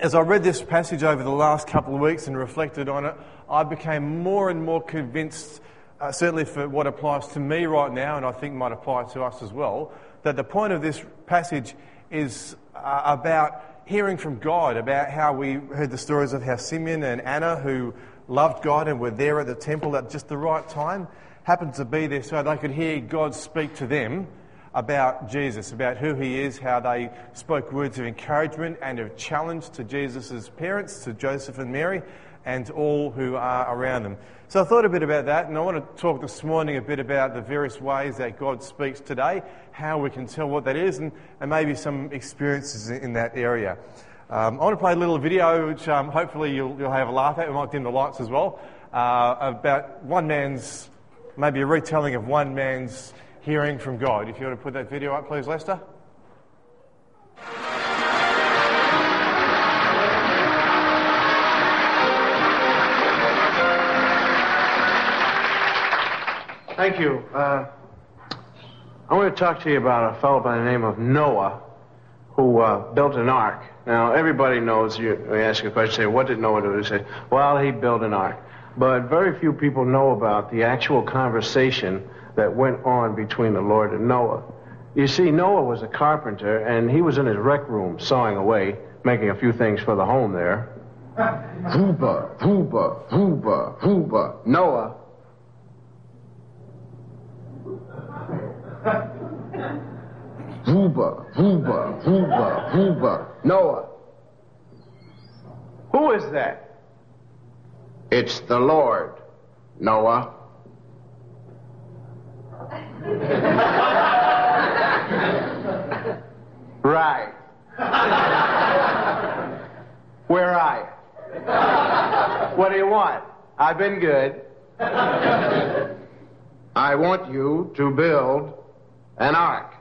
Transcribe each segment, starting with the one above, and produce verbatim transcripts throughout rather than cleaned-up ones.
as I read this passage over the last couple of weeks and reflected on it, I became more and more convinced, uh, certainly for what applies to me right now, and I think might apply to us as well, that the point of this passage is uh, about hearing from God, about how we heard the stories of how Simeon and Anna, who loved God and were there at the temple at just the right time, happened to be there so they could hear God speak to them about Jesus, about who he is, how they spoke words of encouragement and of challenge to Jesus' parents, to Joseph and Mary, and all who are around them. So I thought a bit about that, and I want to talk this morning a bit about the various ways that God speaks today, how we can tell what that is, and, and maybe some experiences in, in that area. Um, I want to play a little video which um, hopefully you'll, you'll have a laugh at. We might dim the lights as well, uh, about one man's, maybe a retelling of one man's hearing from God. If you want to put that video up, please, Lester. Thank you. Uh, I want to talk to you about a fellow by the name of Noah who uh, built an ark. Now, everybody knows, you, you ask a question, say, what did Noah do? They say, well, he built an ark. But very few people know about the actual conversation that went on between the Lord and Noah. You see, Noah was a carpenter, and he was in his rec room sawing away, making a few things for the home there. Hooba, hooba, hooba, hooba. Noah. Hooba, hooba, hooba, hooba. Noah. Who is that? It's the Lord, Noah. Right. Where are you? What do you want? I've been good. I want you to build an ark.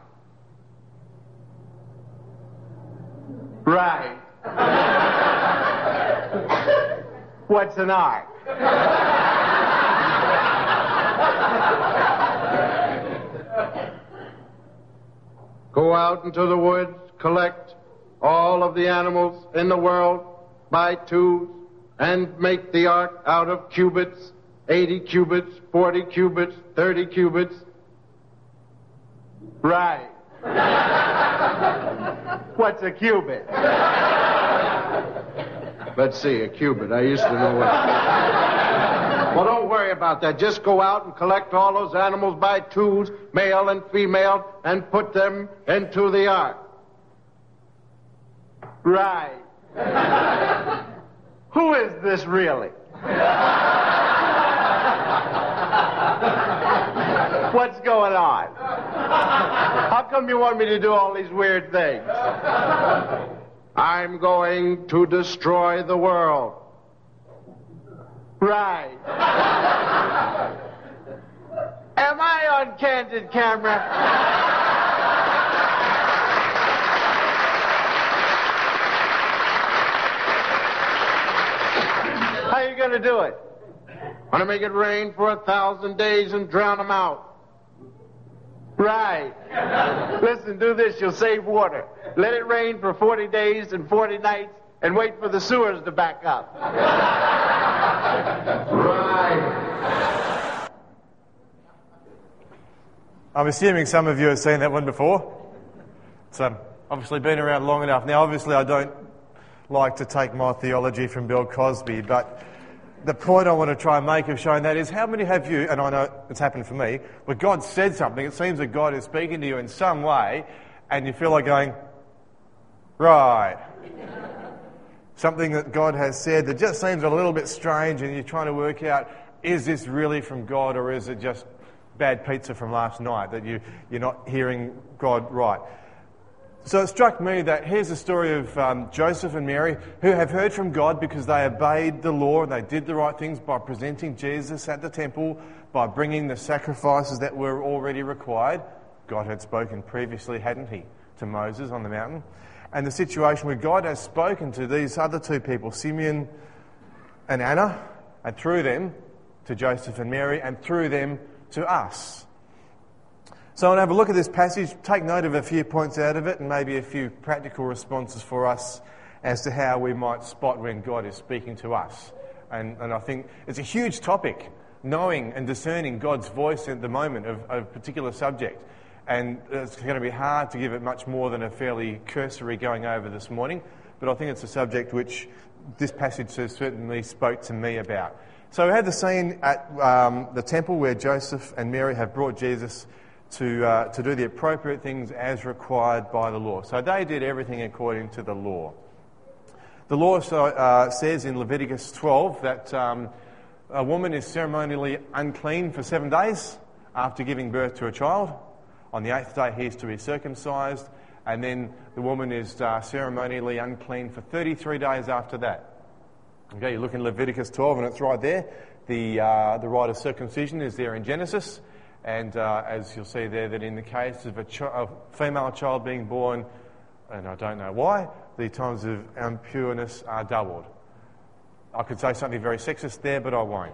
Right. What's an ark? Go out into the woods, collect all of the animals in the world by twos, and make the ark out of cubits, eighty cubits, forty cubits, thirty cubits. Right. What's a cubit? Let's see, a cubit. I used to know what... Well, don't worry about that. Just go out and collect all those animals by twos, male and female, and put them into the ark. Right. Who is this really? What's going on? How come you want me to do all these weird things? I'm going to destroy the world. Right. Am I on candid camera? How are you going to do it? Want to make it rain for a thousand days and drown them out. Right. Listen, do this, you'll save water. Let it rain for forty days and forty nights and wait for the sewers to back up. Right. I'm assuming some of you have seen that one before. It's um, obviously been around long enough. Now, obviously, I don't like to take my theology from Bill Cosby, but the point I want to try and make of showing that is how many have you, and I know it's happened for me, where God said something, it seems that God is speaking to you in some way, and you feel like going, right. Something that God has said that just seems a little bit strange, and you're trying to work out, is this really from God, or is it just bad pizza from last night, that you, you're not hearing God right? So it struck me that here's the story of um, Joseph and Mary, who have heard from God because they obeyed the law and they did the right things by presenting Jesus at the temple, by bringing the sacrifices that were already required. God had spoken previously, hadn't he, to Moses on the mountain? And the situation where God has spoken to these other two people, Simeon and Anna, and through them to Joseph and Mary, and through them to us. So I want to have a look at this passage, take note of a few points out of it, and maybe a few practical responses for us as to how we might spot when God is speaking to us. And, and I think it's a huge topic, knowing and discerning God's voice at the moment of, of a particular subject. And it's going to be hard to give it much more than a fairly cursory going over this morning, but I think it's a subject which this passage certainly spoke to me about. So we had the scene at um, the temple where Joseph and Mary have brought Jesus to uh, to do the appropriate things as required by the law. So they did everything according to the law. The law uh, says in Leviticus twelve that um, a woman is ceremonially unclean for seven days after giving birth to a child. On the eighth day he is to be circumcised, and then the woman is uh, ceremonially unclean for thirty-three days after that. Okay, you look in Leviticus twelve and it's right there. The uh, the rite of circumcision is there in Genesis, and uh, as you'll see there, that in the case of a, ch- a female child being born, and I don't know why, the times of impureness are doubled. I could say something very sexist there, but I won't.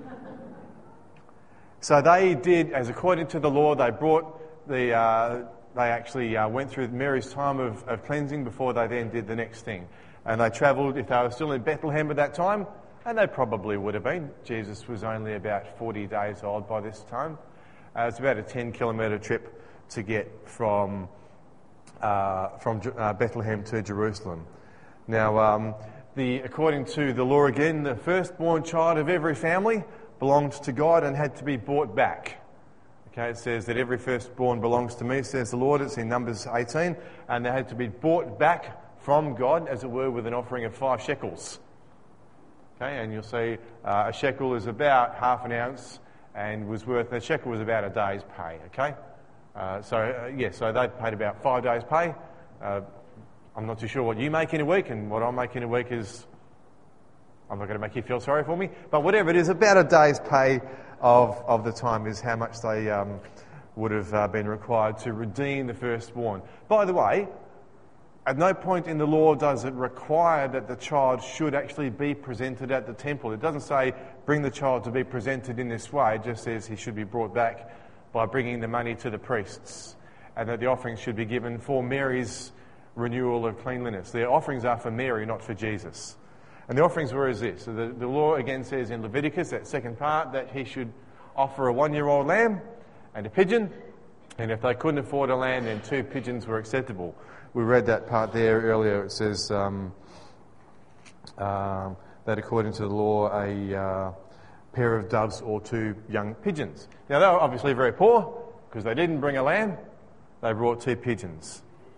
So they did, as according to the law, they brought the, uh, they actually uh, went through Mary's time of, of cleansing before they then did the next thing. And they travelled, if they were still in Bethlehem at that time, and they probably would have been. Jesus was only about forty days old by this time. Uh, it's about a ten kilometre trip to get from uh, from uh, Bethlehem to Jerusalem. Now, um, the according to the law again, the firstborn child of every family belonged to God and had to be bought back. Okay, it says that every firstborn belongs to me, says the Lord. It's in Numbers eighteen, and they had to be bought back from God, as it were, with an offering of five shekels. Okay, and you'll see uh, a shekel is about half an ounce, and was worth a shekel was about a day's pay. Okay, uh, so uh, yeah, so they paid about five days' pay. Uh, I'm not too sure what you make in a week, and what I make in a week is, I'm not going to make you feel sorry for me, but whatever it is, about a day's pay of of the time is how much they um, would have uh, been required to redeem the firstborn. By the way, at no point in the law does it require that the child should actually be presented at the temple. It doesn't say bring the child to be presented in this way. It just says he should be brought back by bringing the money to the priests, and that the offerings should be given for Mary's renewal of cleanliness. The offerings are for Mary, not for Jesus. And the offerings were as this. So the, the law again says in Leviticus, that second part, that he should offer a one-year-old lamb and a pigeon, and if they couldn't afford a lamb, then two pigeons were acceptable. We read that part there earlier. It says um, um, that according to the law, a uh, pair of doves or two young pigeons. Now, they were obviously very poor because they didn't bring a lamb. They brought two pigeons.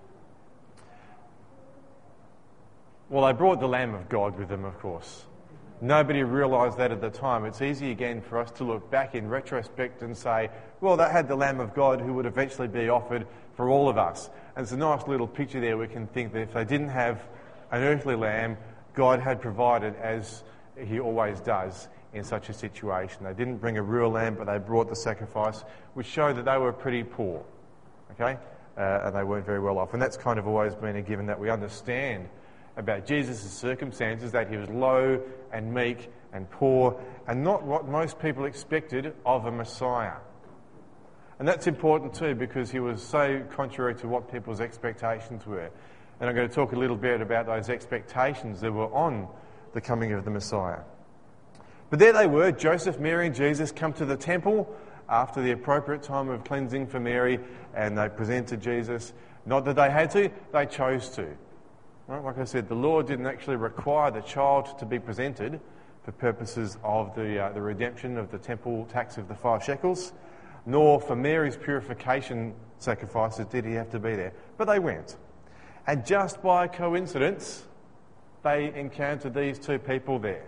Well, they brought the Lamb of God with them, of course. Nobody realised that at the time. It's easy again for us to look back in retrospect and say, well, they had the Lamb of God who would eventually be offered for all of us. And it's a nice little picture there. We can think that if they didn't have an earthly lamb, God had provided, as he always does in such a situation. They didn't bring a real lamb, but they brought the sacrifice, which showed that they were pretty poor. Okay? Uh, and they weren't very well off. And that's kind of always been a given, that we understand about Jesus' circumstances, that he was low and meek and poor, and not what most people expected of a Messiah. And that's important too, because he was so contrary to what people's expectations were. And I'm going to talk a little bit about those expectations that were on the coming of the Messiah. But there they were, Joseph, Mary and Jesus come to the temple after the appropriate time of cleansing for Mary, and they presented Jesus. Not that they had to, they chose to. Right? Like I said, the law didn't actually require the child to be presented for purposes of the uh, the redemption of the temple tax of the five shekels, nor for Mary's purification sacrifices did he have to be there. But they went. And just by coincidence, they encountered these two people there.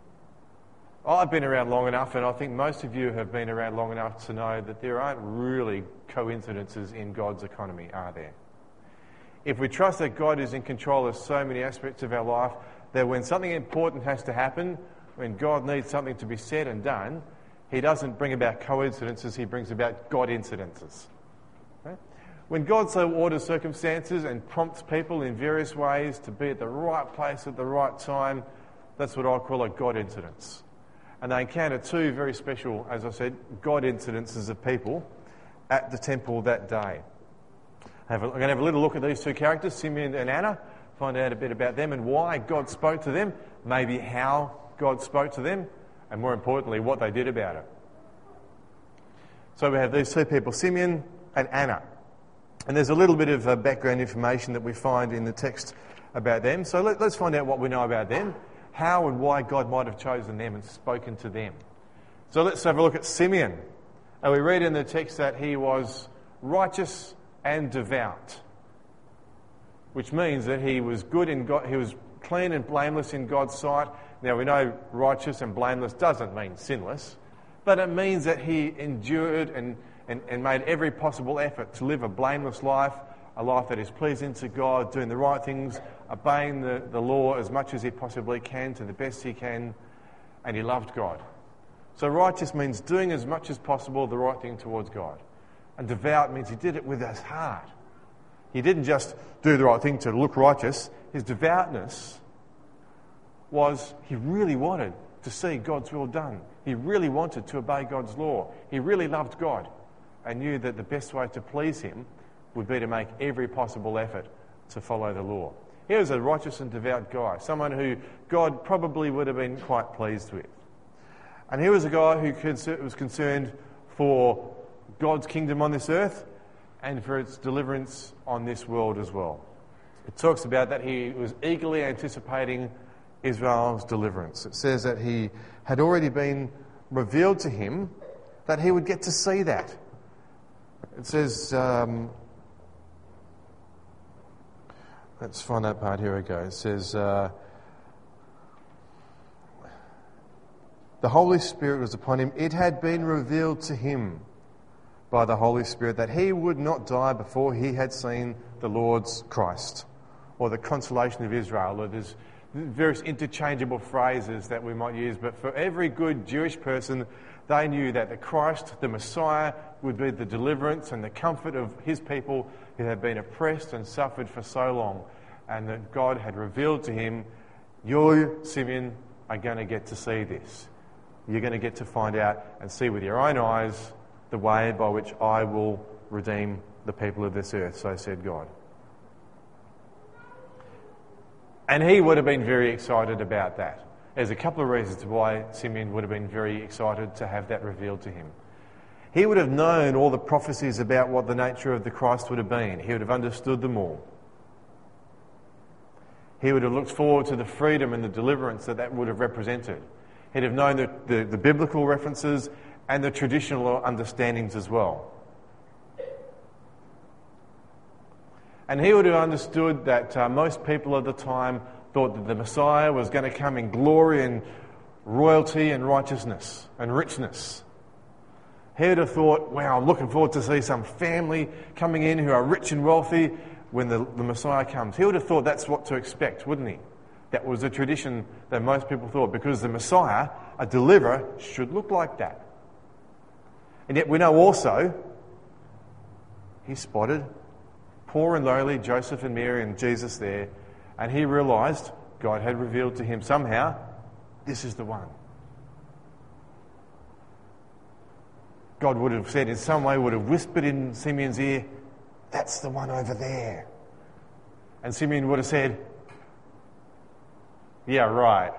I've been around long enough, and I think most of you have been around long enough to know that there aren't really coincidences in God's economy, are there? If we trust that God is in control of so many aspects of our life, that when something important has to happen, when God needs something to be said and done, he doesn't bring about coincidences, he brings about God-incidences. Okay? When God so orders circumstances and prompts people in various ways to be at the right place at the right time, that's what I call a God-incidence. And they encounter two very special, as I said, God-incidences of people at the temple that day. I'm going to have a little look at these two characters, Simeon and Anna, find out a bit about them and why God spoke to them, maybe how God spoke to them, and more importantly, what they did about it. So we have these two people, Simeon and Anna. And there's a little bit of uh, background information that we find in the text about them. So let, let's find out what we know about them, how and why God might have chosen them and spoken to them. So let's have a look at Simeon. And we read in the text that he was righteous and devout, which means that he was good in God, he was clean and blameless in God's sight. Now we know righteous and blameless doesn't mean sinless, but it means that he endured and, and, and made every possible effort to live a blameless life, a life that is pleasing to God, doing the right things, obeying the, the law as much as he possibly can, to the best he can, and he loved God. So righteous means doing as much as possible the right thing towards God. And devout means he did it with his heart. He didn't just do the right thing to look righteous. His devoutness was he really wanted to see God's will done. He really wanted to obey God's law. He really loved God and knew that the best way to please him would be to make every possible effort to follow the law. He was a righteous and devout guy, someone who God probably would have been quite pleased with. And he was a guy who was concerned for God's kingdom on this earth and for its deliverance on this world as well. It talks about that he was eagerly anticipating Israel's deliverance. It says that he had already been revealed to him that he would get to see that. It says, um, let's find that part, here we go. It says, uh, the Holy Spirit was upon him. It had been revealed to him by the Holy Spirit that he would not die before he had seen the Lord's Christ, or the consolation of Israel, or there's various interchangeable phrases that we might use, but for every good Jewish person, they knew that the Christ, the Messiah, would be the deliverance and the comfort of his people who had been oppressed and suffered for so long, and that God had revealed to him, you, Simeon, are going to get to see this. You're going to get to find out and see with your own eyes the way by which I will redeem the people of this earth, so said God. And he would have been very excited about that. There's a couple of reasons why Simeon would have been very excited to have that revealed to him. He would have known all the prophecies about what the nature of the Christ would have been. He would have understood them all. He would have looked forward to the freedom and the deliverance that that would have represented. He'd have known the, the, the biblical references and the traditional understandings as well. And he would have understood that uh, most people at the time thought that the Messiah was going to come in glory and royalty and righteousness and richness. He would have thought, wow, I'm looking forward to see some family coming in who are rich and wealthy when the, the Messiah comes. He would have thought that's what to expect, wouldn't he? That was a tradition that most people thought, because the Messiah, a deliverer, should look like that. And yet we know also he spotted poor and lowly Joseph and Mary and Jesus there, and he realised God had revealed to him somehow, this is the one. God would have said in some way, would have whispered in Simeon's ear, that's the one over there. And Simeon would have said, yeah, right.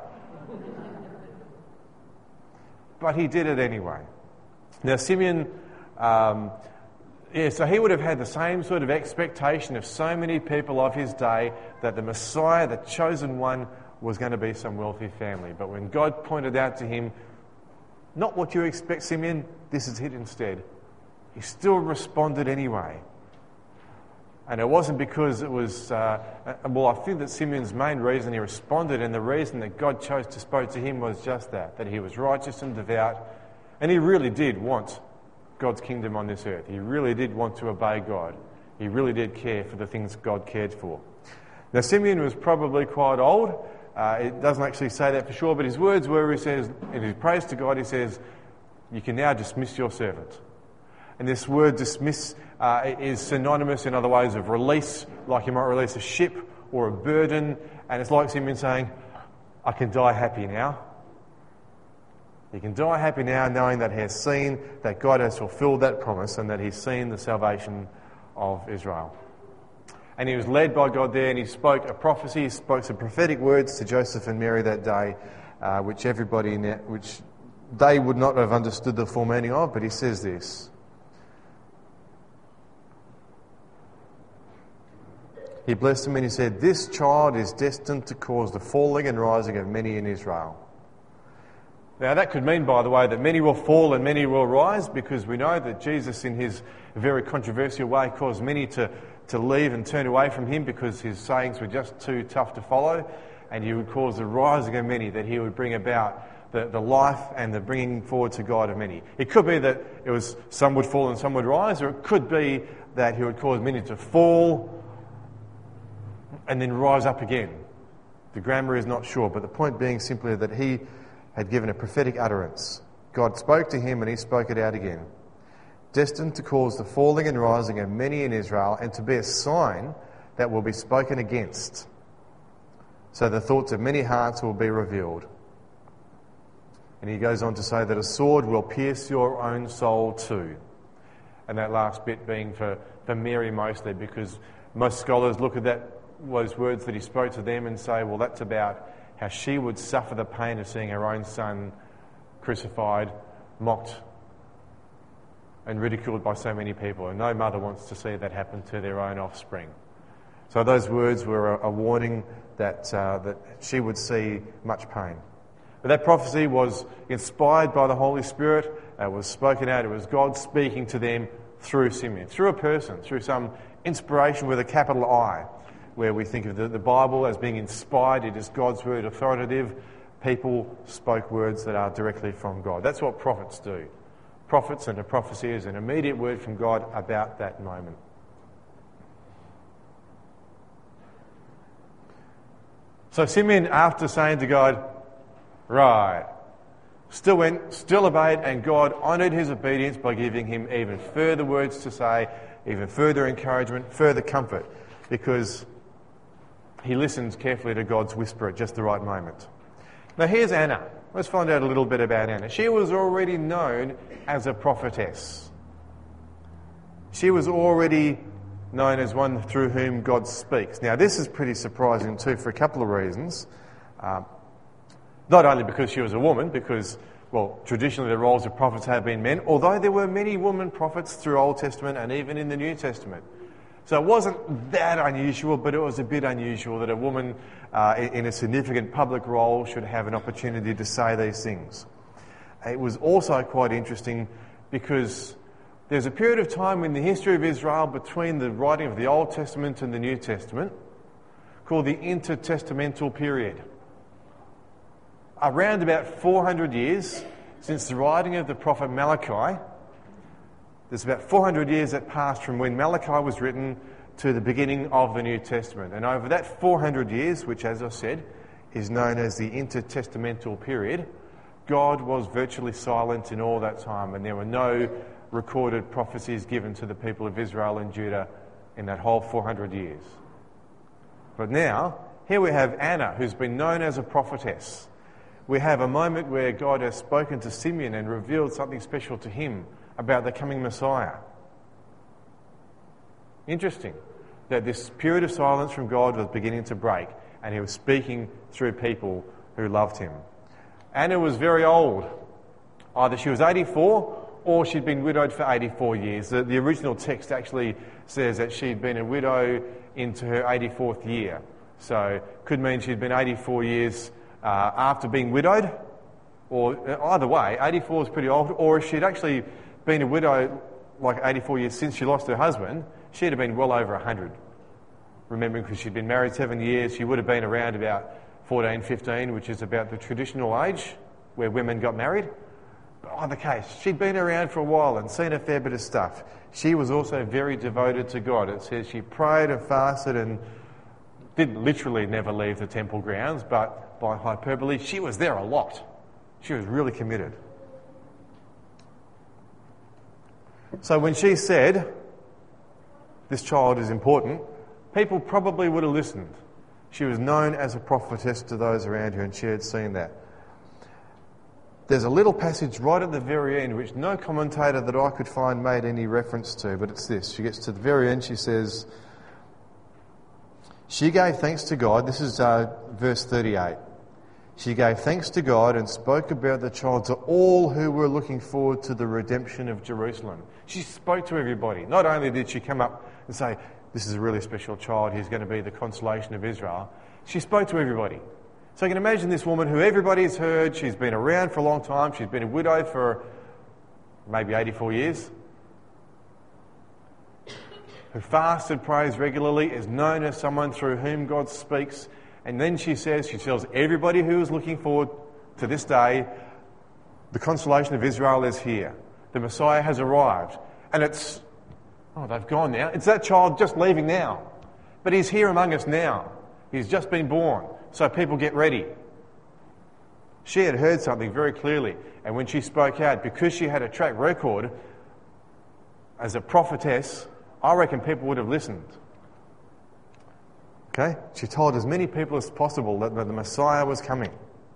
But he did it anyway. Now Simeon, um, yeah, so he would have had the same sort of expectation of so many people of his day that the Messiah, the chosen one, was going to be some wealthy family. But when God pointed out to him, not what you expect, Simeon, this is it instead, he still responded anyway. And it wasn't because it was, uh, well, I think that Simeon's main reason he responded, and the reason that God chose to speak to him, was just that, that he was righteous and devout, and he really did want God's kingdom on this earth. He really did want to obey God. He really did care for the things God cared for. Now, Simeon was probably quite old. Uh, it doesn't actually say that for sure, but his words were, he says, in his praise to God, he says, you can now dismiss your servant. And this word dismiss uh, is synonymous in other ways of release, like you might release a ship or a burden. And it's like Simeon saying, I can die happy now. He can die happy now knowing that he has seen that God has fulfilled that promise and that he's seen the salvation of Israel. And he was led by God there, and he spoke a prophecy, he spoke some prophetic words to Joseph and Mary that day, uh, which everybody, in it, which they would not have understood the full meaning of, but he says this. He blessed them and he said, "This child is destined to cause the falling and rising of many in Israel." Now that could mean, by the way, that many will fall and many will rise, because we know that Jesus, in his very controversial way, caused many to, to leave and turn away from him because his sayings were just too tough to follow, and he would cause the rising of many, that he would bring about the, the life and the bringing forward to God of many. It could be that it was some would fall and some would rise, or it could be that he would cause many to fall and then rise up again. The grammar is not sure, but the point being simply that he had given a prophetic utterance. God spoke to him and he spoke it out again. Destined to cause the falling and rising of many in Israel, and to be a sign that will be spoken against, so the thoughts of many hearts will be revealed. And he goes on to say that a sword will pierce your own soul too. And that last bit being for, for Mary mostly, because most scholars look at that those words that he spoke to them and say, well, that's about how she would suffer the pain of seeing her own son crucified, mocked and ridiculed by so many people. And no mother wants to see that happen to their own offspring. So those words were a, a warning that, uh, that she would see much pain. But that prophecy was inspired by the Holy Spirit. It was spoken out. It was God speaking to them through Simeon, through a person, through some inspiration with a capital I, where we think of the, the Bible as being inspired. It is God's word, authoritative. People spoke words that are directly from God. That's what prophets do. Prophets and a prophecy is an immediate word from God about that moment. So Simeon, after saying to God, right, still went, still obeyed, and God honoured his obedience by giving him even further words to say, even further encouragement, further comfort, because he listens carefully to God's whisper at just the right moment. Now here's Anna. Let's find out a little bit about Anna. She was already known as a prophetess. She was already known as one through whom God speaks. Now this is pretty surprising too, for a couple of reasons. Um, not only because she was a woman, because, well, traditionally the roles of prophets have been men, although there were many women prophets through Old Testament and even in the New Testament. So it wasn't that unusual, but it was a bit unusual that a woman uh, in a significant public role should have an opportunity to say these things. It was also quite interesting because there's a period of time in the history of Israel between the writing of the Old Testament and the New Testament called the intertestamental period. Around about four hundred years since the writing of the prophet Malachi, there's about four hundred years that passed from when Malachi was written to the beginning of the New Testament. And over that four hundred years, which, as I said, is known as the intertestamental period, God was virtually silent in all that time, and there were no recorded prophecies given to the people of Israel and Judah in that whole four hundred years. But now, here we have Anna, who's been known as a prophetess. We have a moment where God has spoken to Simeon and revealed something special to him about the coming Messiah. Interesting that this period of silence from God was beginning to break, and he was speaking through people who loved him. Anna was very old. Either she was eighty-four or she'd been widowed for eighty-four years. The, the original text actually says that she'd been a widow into her eighty-fourth year. So could mean she'd been eighty-four years uh, after being widowed, or either way, eighty-four is pretty old, or if she'd actually been a widow like eighty-four years since she lost her husband, she'd have been well over one hundred. Remembering, because she'd been married seven years, she would have been around about fourteen, fifteen, which is about the traditional age where women got married. But either case, she'd been around for a while and seen a fair bit of stuff. She was also very devoted to God. It says she prayed and fasted and didn't literally never leave the temple grounds, but by hyperbole, she was there a lot. She was really committed. So when she said, this child is important, people probably would have listened. She was known as a prophetess to those around her, and she had seen that. There's a little passage right at the very end which no commentator that I could find made any reference to, but it's this. She gets to the very end, she says, She gave thanks to God. This is uh, verse thirty-eight. She gave thanks to God and spoke about the child to all who were looking forward to the redemption of Jerusalem. She spoke to everybody. Not only did she come up and say, this is a really special child, he's going to be the consolation of Israel, she spoke to everybody. So you can imagine this woman who everybody's heard, she's been around for a long time, she's been a widow for maybe eighty-four years, who fasts and prays regularly, is known as someone through whom God speaks. And then she says, she tells everybody who is looking forward to this day, the consolation of Israel is here. The Messiah has arrived. And it's, oh, they've gone now. It's that child just leaving now. But he's here among us now. He's just been born. So people get ready. She had heard something very clearly. And when she spoke out, because she had a track record as a prophetess, I reckon people would have listened. Okay? She told as many people as possible that the Messiah was coming.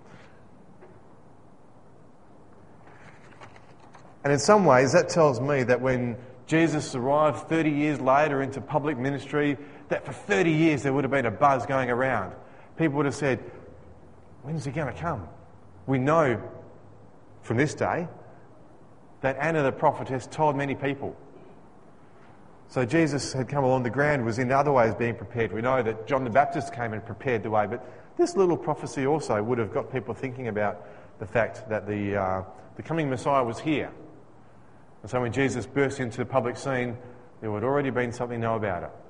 And in some ways, that tells me that when Jesus arrived thirty years later into public ministry, that for thirty years there would have been a buzz going around. People would have said, when's he going to come? We know from this day that Anna the prophetess told many people. So Jesus had come along, the ground was in other ways being prepared. We know that John the Baptist came and prepared the way, but this little prophecy also would have got people thinking about the fact that the, uh, the coming Messiah was here. And so when Jesus burst into the public scene, there would already been something to know about it.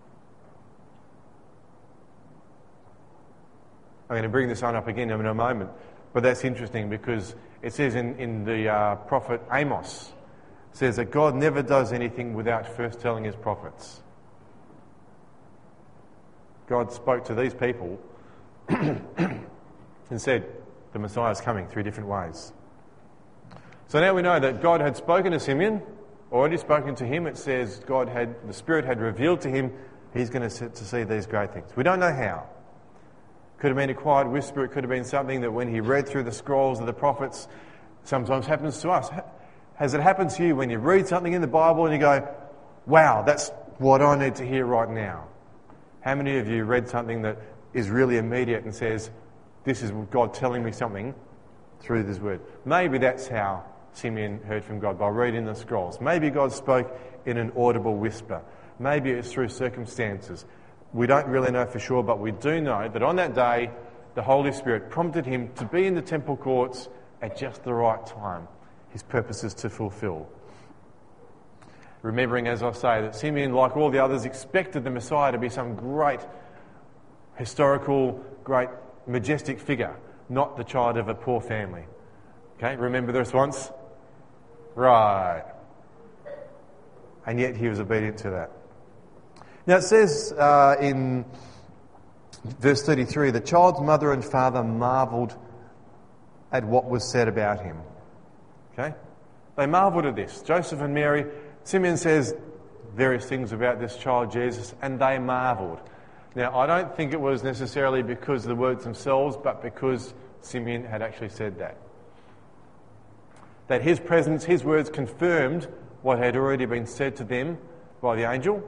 I'm going to bring this on up again in a moment, but that's interesting because it says in, in the uh, prophet Amos, says that God never does anything without first telling his prophets. God spoke to these people and said, the Messiah is coming three different ways. So now we know that God had spoken to Simeon, already spoken to him. It says God had, the Spirit had revealed to him he's going to, to see these great things. We don't know how. Could have been a quiet whisper. It could have been something that when he read through the scrolls of the prophets, sometimes happens to us. Has it happened to you when you read something in the Bible and you go, wow, that's what I need to hear right now? How many of you read something that is really immediate and says, this is God telling me something through this word? Maybe that's how Simeon heard from God, by reading the scrolls. Maybe God spoke in an audible whisper. Maybe it's through circumstances. We don't really know for sure, but we do know that on that day, the Holy Spirit prompted him to be in the temple courts at just the right time. His purposes to fulfill. Remembering, as I say, that Simeon, like all the others, expected the Messiah to be some great historical, great majestic figure, not the child of a poor family. Okay, remember the response? Right. And yet he was obedient to that. Now it says uh, in verse thirty-three, the child's mother and father marvelled at what was said about him. Okay? They marvelled at this. Joseph and Mary, Simeon says various things about this child Jesus, and they marvelled. Now, I don't think it was necessarily because of the words themselves, but because Simeon had actually said that. That his presence, his words confirmed what had already been said to them by the angel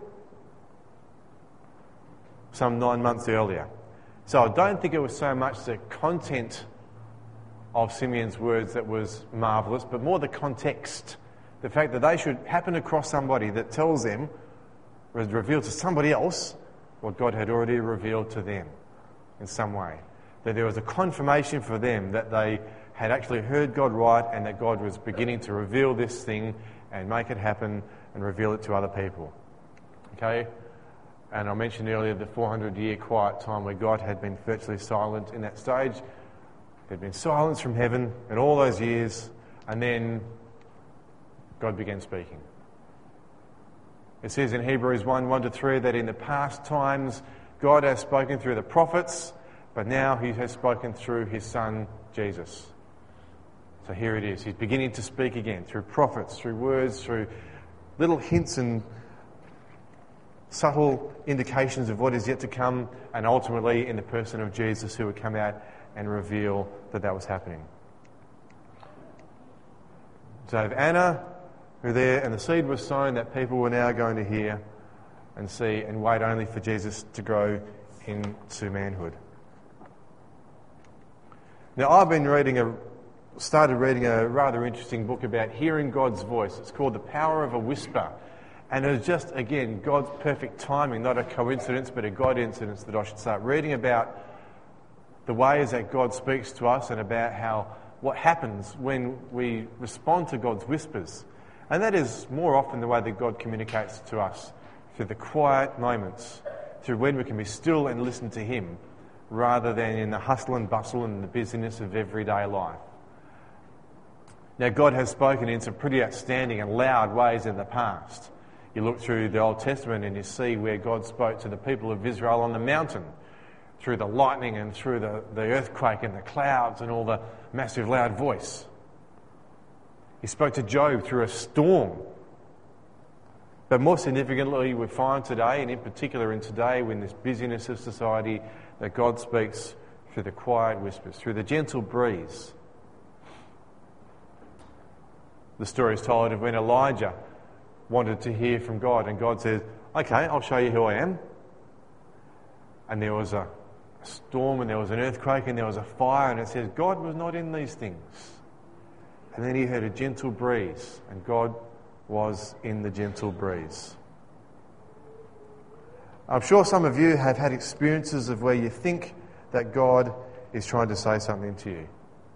some nine months earlier. So I don't think it was so much the content of Simeon's words that was marvellous, but more the context. The fact that they should happen across somebody that tells them, was revealed to somebody else, what God had already revealed to them in some way. That there was a confirmation for them that they had actually heard God right and that God was beginning to reveal this thing and make it happen and reveal it to other people. Okay? And I mentioned earlier the four hundred year quiet time where God had been virtually silent in that stage. There'd been silence from heaven in all those years, and then God began speaking. It says in Hebrews one, one to three that in the past times God has spoken through the prophets, but now he has spoken through his Son, Jesus. So here it is. He's beginning to speak again through prophets, through words, through little hints and subtle indications of what is yet to come, and ultimately in the person of Jesus who would come out and reveal that that was happening. So if Anna were there and the seed was sown that people were now going to hear and see and wait only for Jesus to grow into manhood. Now, I've been reading a, started reading a rather interesting book about hearing God's voice. It's called The Power of a Whisper. And it was just, again, God's perfect timing, not a coincidence, but a God incidence that I should start reading about the ways that God speaks to us and about how what happens when we respond to God's whispers. And that is more often the way that God communicates to us, through the quiet moments, through when we can be still and listen to Him, rather than in the hustle and bustle and the busyness of everyday life. Now, God has spoken in some pretty outstanding and loud ways in the past. You look through the Old Testament and you see where God spoke to the people of Israel on the mountain, through the lightning and through the, the earthquake and the clouds and all the massive loud voice. He spoke to Job through a storm. But more significantly, we find today, and in particular in today, when this busyness of society, that God speaks through the quiet whispers, through the gentle breeze. The story is told of when Elijah wanted to hear from God, and God says, okay, I'll show you who I am. And there was a storm, and there was an earthquake, and there was a fire, and it says God was not in these things. And then he heard a gentle breeze, and God was in the gentle breeze. I'm sure some of you have had experiences of where you think that God is trying to say something to you.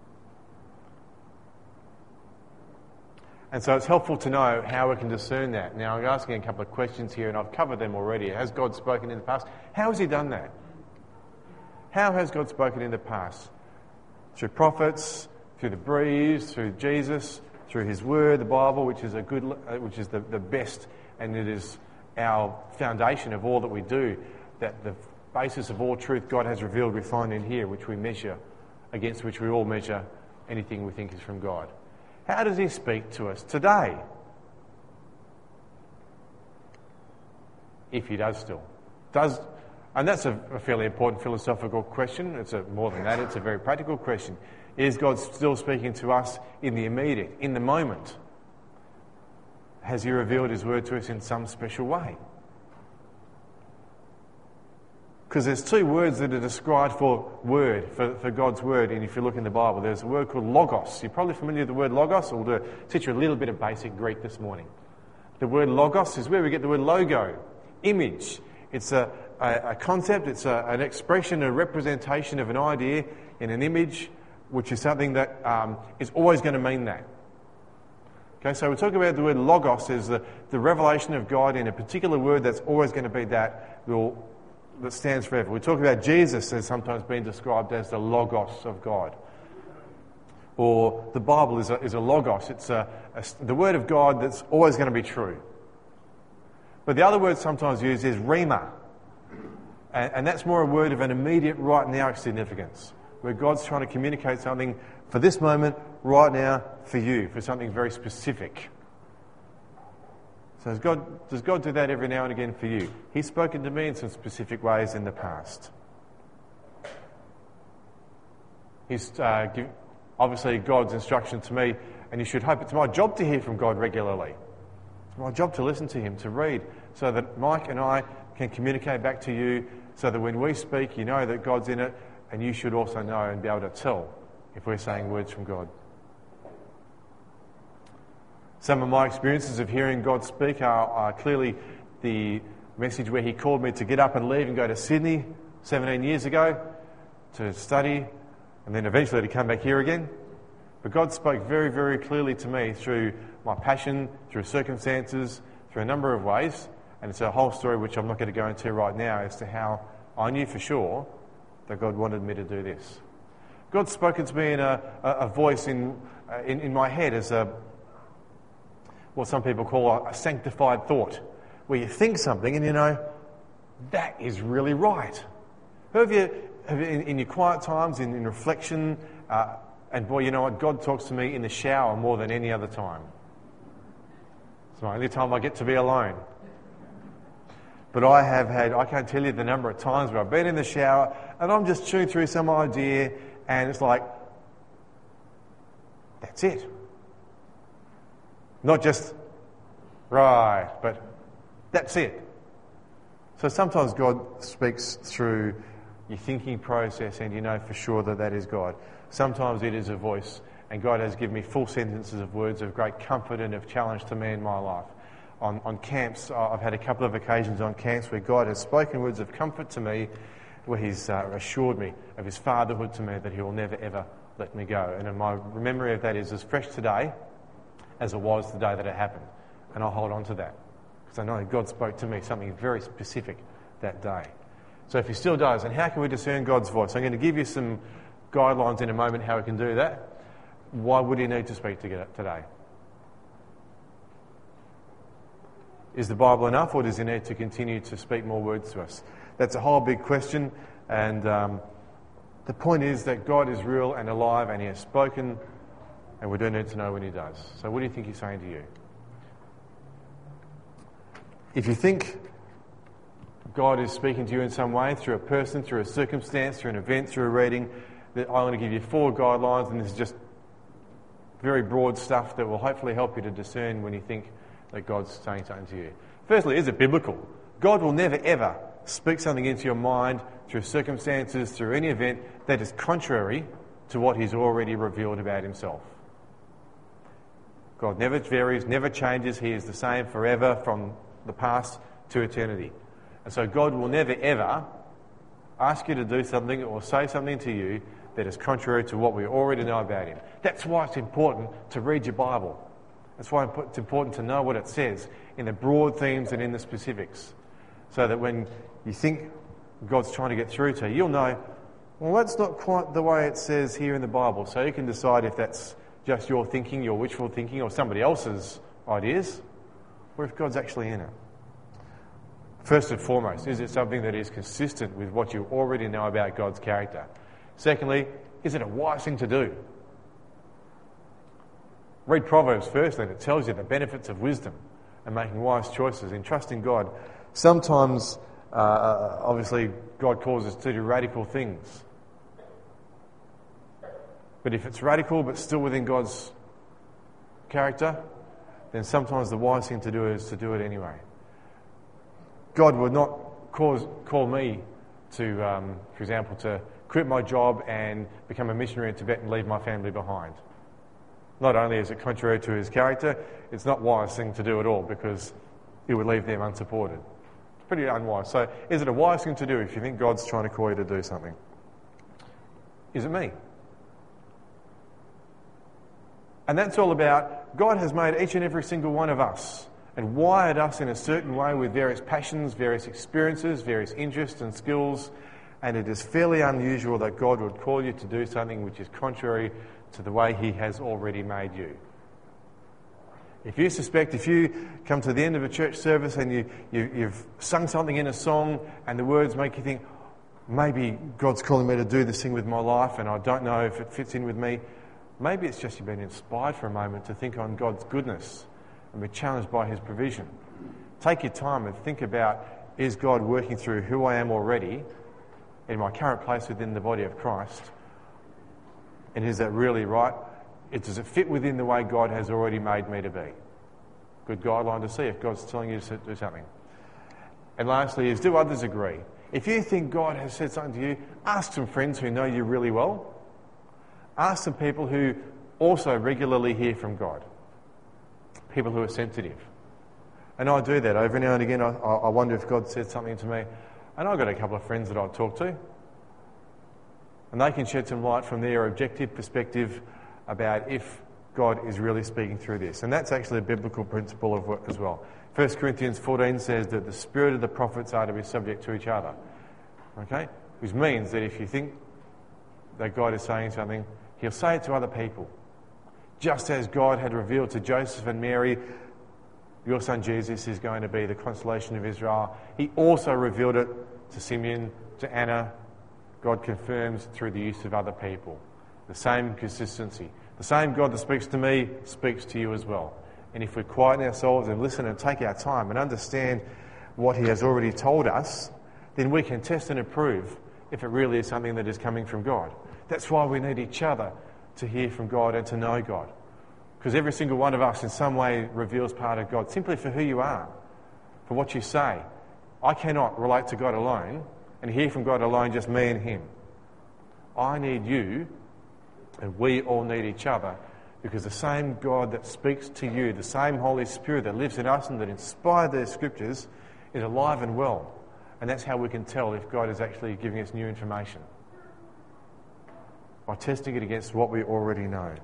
And so it's helpful to know how we can discern that. Now, I'm asking a couple of questions here, and I've covered them already. Has God spoken in the past? How has He done that? How has God spoken in the past? Through prophets, through the breeze, through Jesus, through His Word, the Bible, which is a good, which is the, the best, and it is our foundation of all that we do. That the basis of all truth God has revealed, we find in here, which we measure, against which we all measure anything we think is from God. How does He speak to us today? If He does still. Does, and that's a, a fairly important philosophical question. It's a, more than that, it's a very practical question. Is God still speaking to us in the immediate, in the moment? Has He revealed His Word to us in some special way? Because there's two words that are described for word, for, for God's Word, and if you look in the Bible, there's a word called logos. You're probably familiar with the word logos. We'll do, teach you a little bit of basic Greek this morning. The word logos is where we get the word logo, image. It's a, a, a concept, it's a, an expression, a representation of an idea in an image, which is something that um, is always going to mean that. Okay, so we're talking about the word logos as the, the revelation of God in a particular word that's always going to be that will that stands forever. We talk about Jesus as sometimes being described as the logos of God. Or the Bible is a, is a logos. It's a, a, the word of God that's always going to be true. But the other word sometimes used is rhema. And, and that's more a word of an immediate right now significance, where God's trying to communicate something for this moment, right now, for you, for something very specific. So does God, does God do that every now and again for you? He's spoken to me in some specific ways in the past. He's uh, give, obviously God's instruction to me, and you should hope it's my job to hear from God regularly. It's my job to listen to Him, to read, so that Mike and I can communicate back to you, so that when we speak, you know that God's in it, and you should also know and be able to tell if we're saying words from God. Some of my experiences of hearing God speak are, are clearly the message where He called me to get up and leave and go to Sydney seventeen years ago to study, and then eventually to come back here again. But God spoke very, very clearly to me through my passion, through circumstances, through a number of ways, and it's a whole story which I'm not going to go into right now as to how I knew for sure that God wanted me to do this. God's spoken to me in a, a, a voice in, uh, in in my head as a what some people call a, a sanctified thought, where you think something and you know, that is really right. Who have you, have you in, in your quiet times, in, in reflection, uh, and boy, you know what, God talks to me in the shower more than any other time. It's the only time I get to be alone. But I have had, I can't tell you the number of times where I've been in the shower and I'm just chewing through some idea and it's like, that's it. Not just, right, but that's it. So sometimes God speaks through your thinking process and you know for sure that that is God. Sometimes it is a voice, and God has given me full sentences of words of great comfort and of challenge to me in my life. On, on camps, I've had a couple of occasions on camps where God has spoken words of comfort to me, where he's uh, assured me of his fatherhood to me, that he will never ever let me go. And my memory of that is as fresh today as it was the day that it happened. And I'll hold on to that, because I know God spoke to me something very specific that day. So if he still does, and how can we discern God's voice? I'm going to give you some guidelines in a moment how we can do that. Why would he need to speak to get today? Is the Bible enough, or does he need to continue to speak more words to us? That's a whole big question, and um, the point is that God is real and alive, and he has spoken, and we do need to know when he does. So what do you think he's saying to you? If you think God is speaking to you in some way, through a person, through a circumstance, through an event, through a reading, that I want to give you four guidelines, and this is just very broad stuff that will hopefully help you to discern when you think that God's saying something to you. Firstly, is it biblical? God will never ever speak something into your mind through circumstances, through any event that is contrary to what he's already revealed about himself. God never varies, never changes. He is the same forever, from the past to eternity. And so God will never ever ask you to do something or say something to you that is contrary to what we already know about him. That's why it's important to read your Bible. That's why it's important to know what it says in the broad themes and in the specifics, so that when you think God's trying to get through to you, you'll know, well, that's not quite the way it says here in the Bible. So you can decide if that's just your thinking, your wishful thinking, or somebody else's ideas, or if God's actually in it. First and foremost, is it something that is consistent with what you already know about God's character? Secondly, is it a wise thing to do? Read Proverbs first, and it tells you the benefits of wisdom and making wise choices in trusting God. Sometimes, uh, obviously, God calls us to do radical things. But if it's radical but still within God's character, then sometimes the wise thing to do is to do it anyway. God would not cause, call me to, um, for example, to quit my job and become a missionary in Tibet and leave my family behind. Not only is it contrary to his character, it's not a wise thing to do at all, because it would leave them unsupported. It's pretty unwise. So is it a wise thing to do if you think God's trying to call you to do something? Is it me? And that's all about, God has made each and every single one of us and wired us in a certain way with various passions, various experiences, various interests and skills, and it is fairly unusual that God would call you to do something which is contrary to the way he has already made you. If you suspect, if you come to the end of a church service and you, you, you've sung something in a song and the words make you think, maybe God's calling me to do this thing with my life and I don't know if it fits in with me, maybe it's just you've been inspired for a moment to think on God's goodness and be challenged by his provision. Take your time and think about, is God working through who I am already in my current place within the body of Christ? And is that really right? It, does it fit within the way God has already made me to be? Good guideline to see if God's telling you to do something. And lastly is, do others agree? If you think God has said something to you, ask some friends who know you really well. Ask some people who also regularly hear from God. People who are sensitive. And I do that. Every now and again I, I wonder if God said something to me. And I've got a couple of friends that I talk to. And they can shed some light from their objective perspective about if God is really speaking through this. And that's actually a biblical principle of work as well. First Corinthians fourteen says that the spirit of the prophets are to be subject to each other. Okay? Which means that if you think that God is saying something, he'll say it to other people. Just as God had revealed to Joseph and Mary, your son Jesus is going to be the consolation of Israel, he also revealed it to Simeon, to Anna. God confirms through the use of other people. The same consistency. The same God that speaks to me speaks to you as well. And if we quieten ourselves and listen and take our time and understand what he has already told us, then we can test and approve if it really is something that is coming from God. That's why we need each other to hear from God and to know God. Because every single one of us in some way reveals part of God, simply for who you are, for what you say. I cannot relate to God alone and hear from God alone, just me and him. I need you, and we all need each other, because the same God that speaks to you, the same Holy Spirit that lives in us and that inspired the Scriptures, is alive and well. And that's how we can tell if God is actually giving us new information, by testing it against what we already know.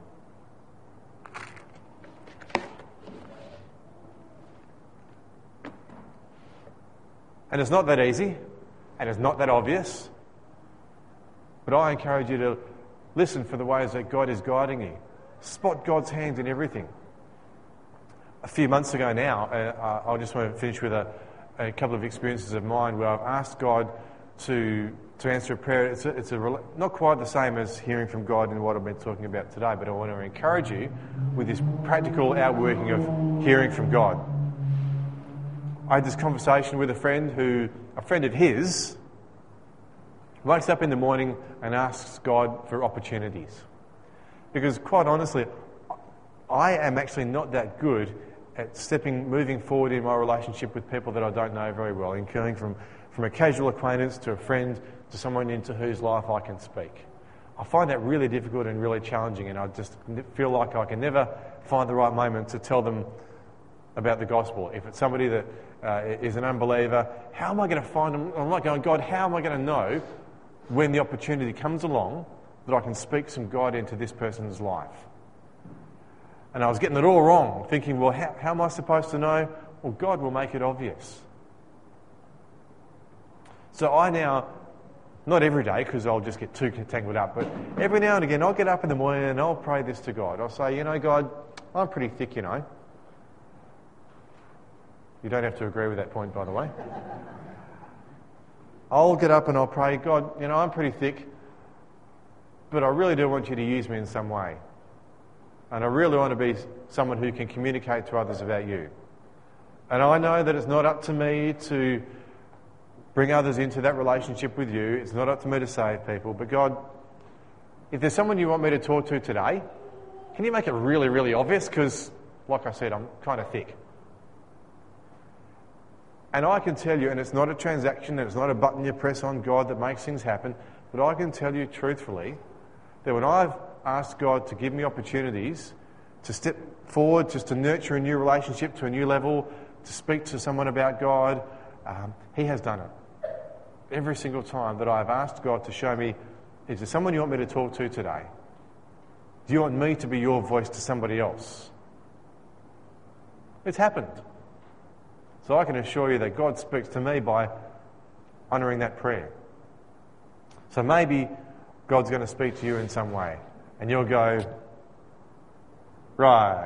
And it's not that easy, and it's not that obvious, but I encourage you to listen for the ways that God is guiding you. Spot God's hand in everything. A few months ago now, uh, I just want to finish with a, a couple of experiences of mine where I've asked God to to answer a prayer. It's, a, it's a, not quite the same as hearing from God in what I've been talking about today, but I want to encourage you with this practical outworking of hearing from God. I had this conversation with a friend who, a friend of his, wakes up in the morning and asks God for opportunities. Because quite honestly, I am actually not that good at stepping, moving forward in my relationship with people that I don't know very well, in going from, from a casual acquaintance to a friend to someone into whose life I can speak. I find that really difficult and really challenging, and I just feel like I can never find the right moment to tell them about the gospel. If it's somebody that uh, is an unbeliever, how am I going to find them? I'm like going, God, how am I going to know when the opportunity comes along that I can speak some God into this person's life? And I was getting it all wrong, thinking, well, how, how am I supposed to know? Well, God will make it obvious. So I now, not every day, because I'll just get too tangled up, but every now and again I'll get up in the morning and I'll pray this to God. I'll say, you know, God, I'm pretty thick, you know. You don't have to agree with that point, by the way. I'll get up and I'll pray, God, you know, I'm pretty thick, but I really do want you to use me in some way. And I really want to be someone who can communicate to others about you. And I know that it's not up to me to bring others into that relationship with you. It's not up to me to save people. But God, if there's someone you want me to talk to today, can you make it really, really obvious? Because, like I said, I'm kind of thick. And I can tell you, and it's not a transaction, and it's not a button you press on God that makes things happen, but I can tell you truthfully that when I've asked God to give me opportunities to step forward, just to nurture a new relationship to a new level, to speak to someone about God, um, He has done it. Every single time that I've asked God to show me, is there someone you want me to talk to today? Do you want me to be your voice to somebody else? It's happened. So I can assure you that God speaks to me by honouring that prayer. So maybe God's going to speak to you in some way, and you'll go, right.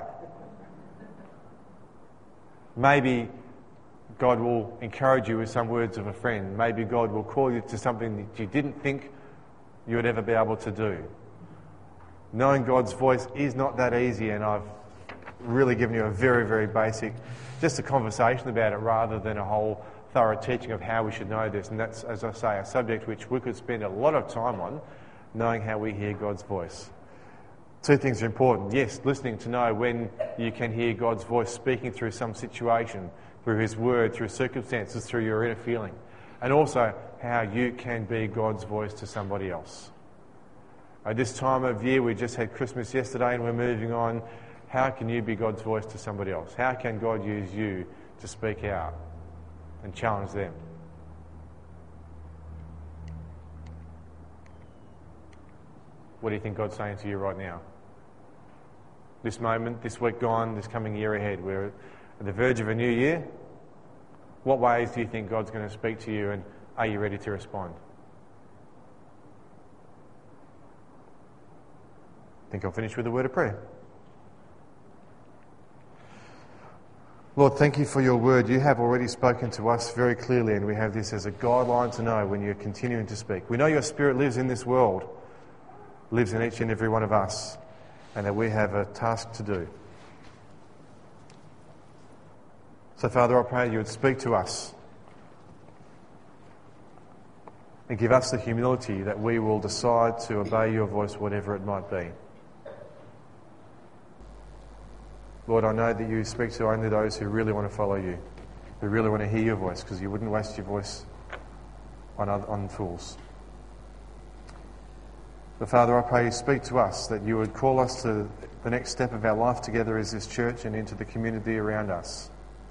Maybe God will encourage you with some words of a friend. Maybe God will call you to something that you didn't think you would ever be able to do. Knowing God's voice is not that easy, and I've really given you a very, very basic, just a conversation about it rather than a whole thorough teaching of how we should know this. And that's, as I say, a subject which we could spend a lot of time on, knowing how we hear God's voice. Two things are important. Yes, listening to know when you can hear God's voice speaking through some situation, through His word, through circumstances, through your inner feeling. And also how you can be God's voice to somebody else. At this time of year, we just had Christmas yesterday and we're moving on. How can you be God's voice to somebody else? How can God use you to speak out and challenge them? What do you think God's saying to you right now? This moment, this week gone, this coming year ahead, we're at the verge of a new year. What ways do you think God's going to speak to you, and are you ready to respond? I think I'll finish with a word of prayer. Lord, thank you for your word. You have already spoken to us very clearly, and we have this as a guideline to know when you're continuing to speak. We know your Spirit lives in this world, lives in each and every one of us, and that we have a task to do. So, Father, I pray you would speak to us and give us the humility that we will decide to obey your voice, whatever it might be. Lord, I know that you speak to only those who really want to follow you. who really want to hear your voice, because you wouldn't waste your voice on, other, on fools. But Father, I pray you speak to us, that you would call us to the next step of our life together as this church and into the community around us.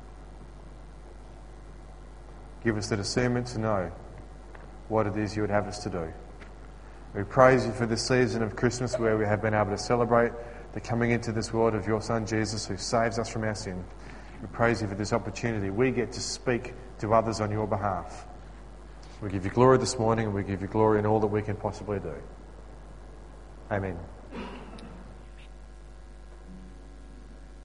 Give us the discernment to know what it is you would have us to do. We praise you for this season of Christmas where we have been able to celebrate the coming into this world of your Son Jesus, who saves us from our sin. We praise you for this opportunity. We get to speak to others on your behalf. We give you glory this morning, and we give you glory in all that we can possibly do. Amen.